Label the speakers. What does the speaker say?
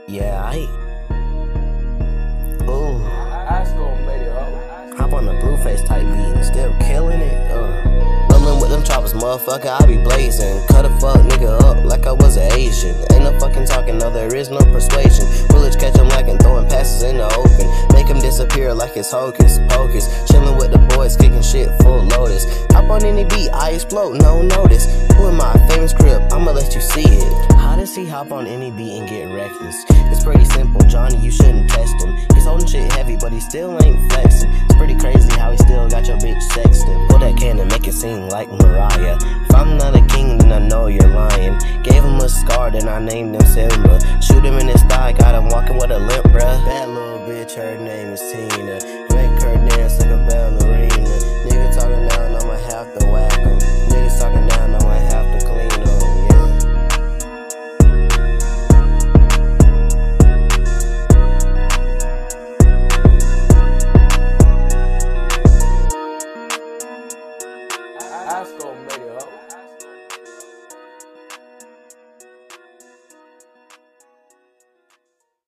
Speaker 1: Yeah, ooh. Hop on the Blueface type beat, still killing it. Rollin' with them choppers, motherfucker, I be blazing. Cut a fuck nigga up like I was an Asian. Ain't no fucking talking, no, there is no persuasion. Bullets catch him lacking, throwing passes in the open. Make him disappear like it's hocus pocus. Chillin' with the boys, kicking shit full lotus. Hop on any beat, I explode, no notice. Who in my famous crib, I'ma let you see it. How does he hop on any beat and get reckless? It's pretty simple, Johnny, you shouldn't test him. He's holding shit heavy, but he still ain't flexing. It's pretty crazy how he still got your bitch sexting. Pull that can and make it seem like Mariah. If I'm not a king, then I know you're lying. Gave him a scar, then I named him Simba. Shoot him in his thigh, got him walking with a limp, bruh. That little bitch, her name is Tina. Make her dance like a ballerina. Nigga talking down, I'ma have to whack him. Niggas talking down, I'ma have